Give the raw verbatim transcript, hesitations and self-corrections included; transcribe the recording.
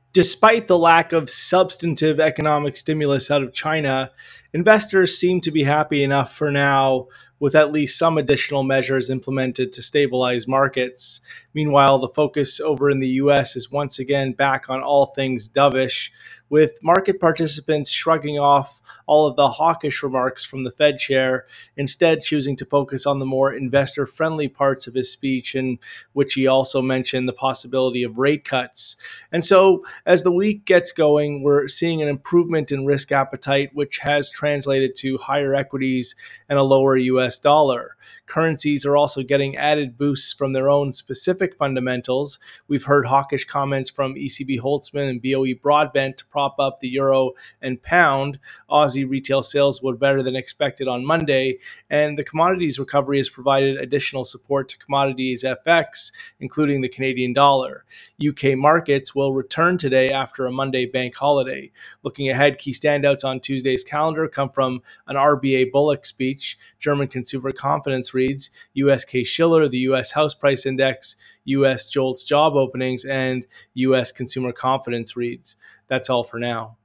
Despite the lack of substantive economic stimulus out of China, investors seem to be happy enough for now with at least some additional measures implemented to stabilize markets. Meanwhile, the focus over in the U S is once again back on all things dovish, with market participants shrugging off all of the hawkish remarks from the Fed chair, instead choosing to focus on the more investor friendly parts of his speech, in which he also mentioned the possibility of rate cuts. And so, as the week gets going, we're seeing an improvement in risk appetite, which has translated to higher equities and a lower U S dollar. Currencies are also getting added boosts from their own specific fundamentals. We've heard hawkish comments from E C B Holtzman and B O E Broadbent to prop up the euro and pound. Aussie retail sales were better than expected on Monday, and the commodities recovery has provided additional support to commodities F X, including the Canadian dollar. U K markets will return today after a Monday bank holiday. Looking ahead, key standouts on Tuesday's calendar come from an R B A Bullock speech, German consumer confidence reads, U S Case-Shiller, the U S house price index, U S JOLTS job openings, and U S consumer confidence reads. That's all for now.